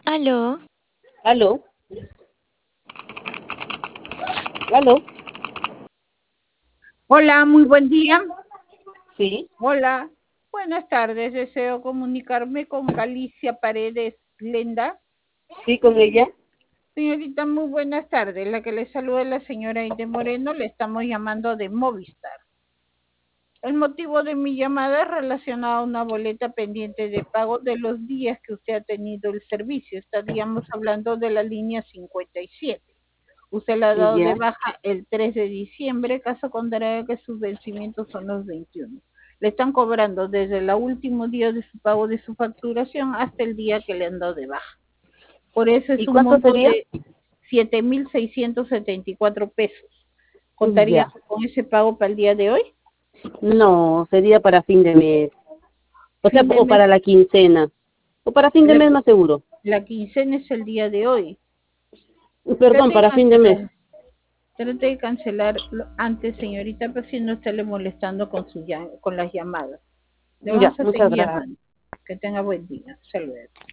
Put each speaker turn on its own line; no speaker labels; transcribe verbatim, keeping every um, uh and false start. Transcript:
Aló,
Aló, aló,
Hola, muy buen día.
sí,
Hola, buenas tardes. Deseo comunicarme con Galicia Paredes Lenda.
sí, con ella.
Señorita, muy buenas tardes. La que le saluda es la señora Aide Moreno. Le estamos llamando de Movistar. El motivo de mi llamada es relacionado a una boleta pendiente de pago de los días que usted ha tenido el servicio. Estaríamos hablando de la línea cincuenta y siete. Usted la ha dado de
Ya.
baja el tres de diciembre, caso contrario que sus vencimientos son los veintiuno. Le están cobrando desde el último día de su pago de su facturación hasta el día que le han dado de baja. Por eso es
¿Y
un
cuánto
monto
sería?
de siete mil seiscientos setenta y cuatro pesos. ¿Contaría
Ya.
con ese pago para el día de hoy?
No, sería para fin de mes. O sea,
Fin de
o
mes,
para la quincena. O para fin de
la,
mes más seguro.
la quincena es el día de hoy.
Perdón,
Trate de
para fin de mes.
cancelar, trate de cancelar antes, señorita, pero si no estarle molestando con, su, con las llamadas. Le
Ya,
vamos a
muchas
seguir
gracias.
llamando. Que tenga buen día. Hasta luego.